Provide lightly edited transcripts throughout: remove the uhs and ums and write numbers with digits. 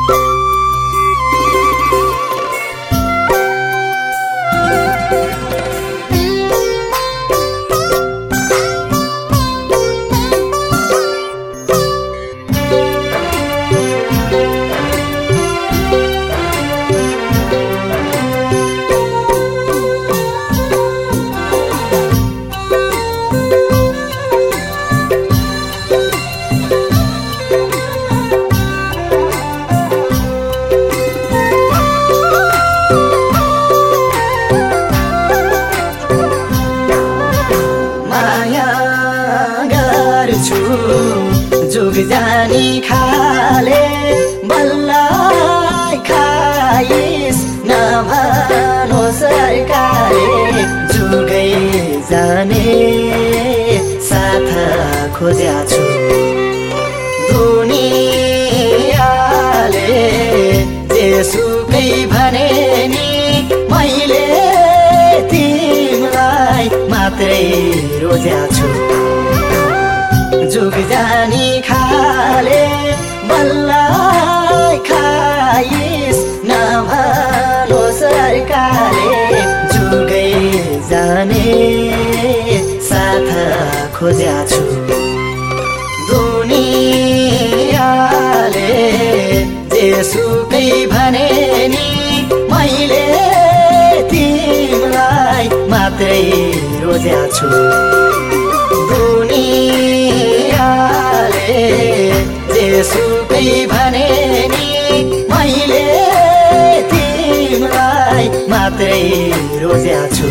जुग जानी खाले बल्लाई खाइस नभनो सरकारले जुगै जाने साथ खोज्या छु दुनियाले जेसुकै भने नि मैले तिमीलाई मात्रै रोज्या छु जुग जानी खाले बल्लाई खाइस नभनो सरकारले जुगै जाने साथ खोज्या छु दुनियाले जेसुकै भने नि मैले तिमीलाई मात्रै रोज्या छु दुनियाले जेसुकै भने नि मैले तिमीलाई मात्रै रोज्या छु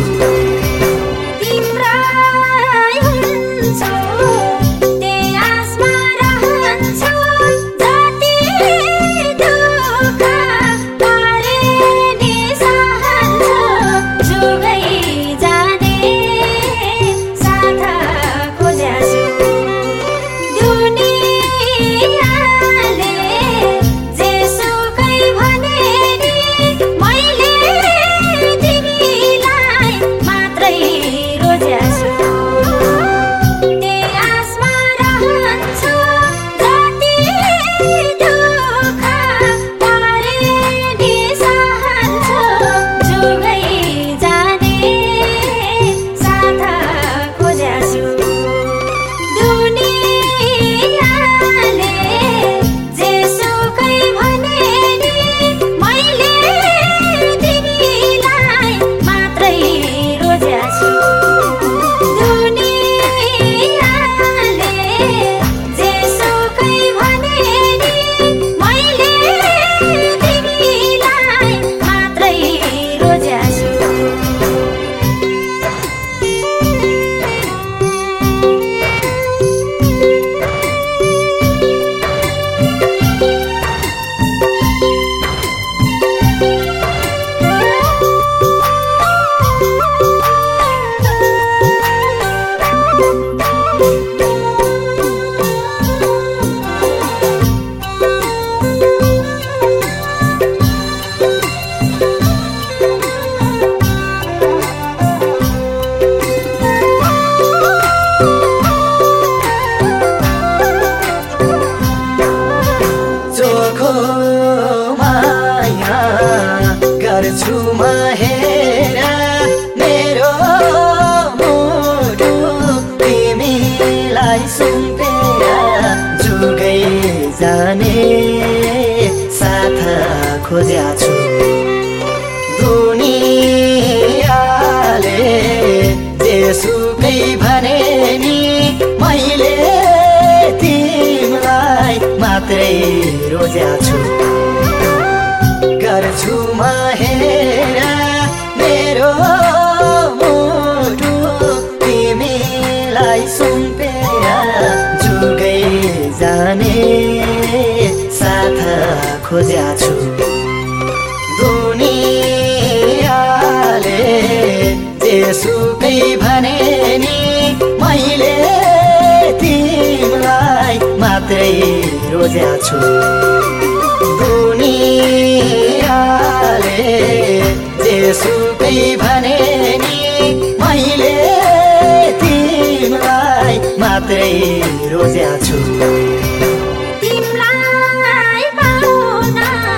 छुमा हेर मेरो मुटु तिमीलाई सुम्पेर जुगै जाने साथ खोज्या छु दुनियाले जेसुकै भने नि मैले तिमीलाई मात्रै रोज्या छु गर्छु हेर मेरो मुटु तिमीलाई सुम्पेर जुगै जाने साथ खोज्या छु दुनियाले जेसुकै भने नि मैले तिमीलाई मात्रै रोज्या छु दुनियाले जेसुकै भने नि मैले तिमीलाई मात्रै रोज्या छु तिमीलाई पाउन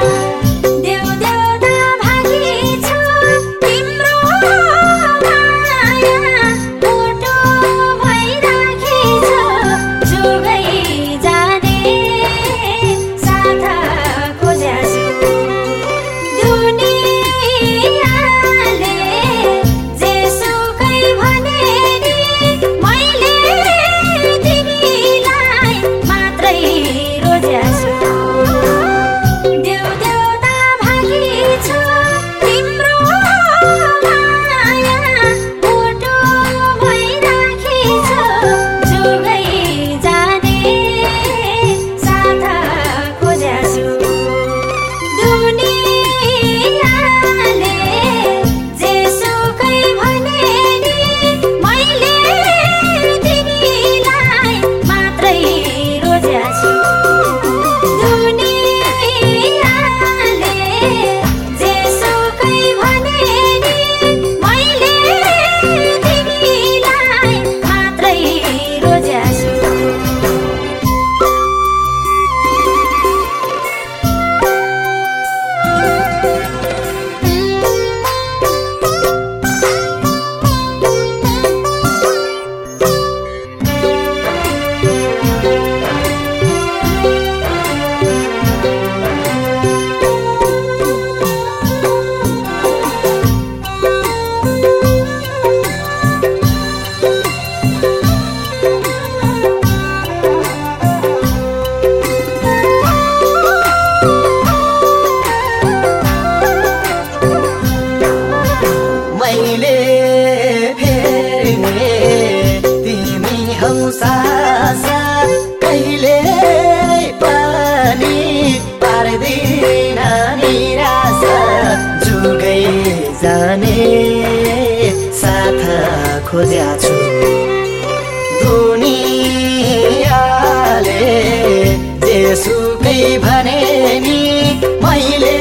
नि मैले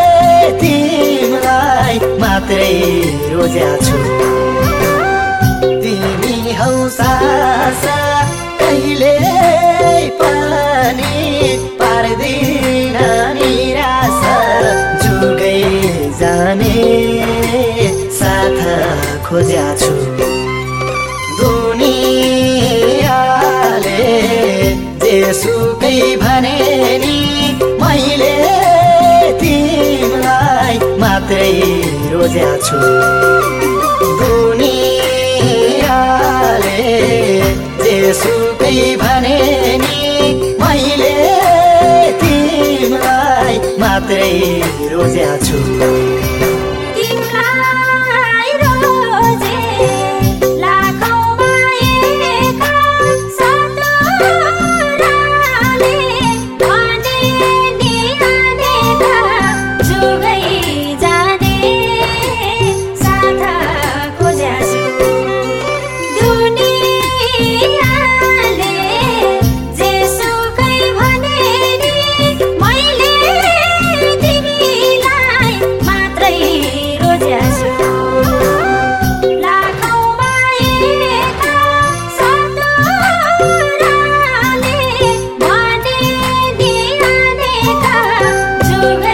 तिमीलाई मात्रै रोज्या छु तिमी हौ सासा कहिले पनि पार्दिन निराश जुगै जाने साथ खोज्या छु दुनियाले जेसुकै भने नि मैले तिमीलाई मात्रै रोज्या छु दुनियाले जेसुकै भने नि मैले तिमीलाई मात्रै रोज्या छु जुगै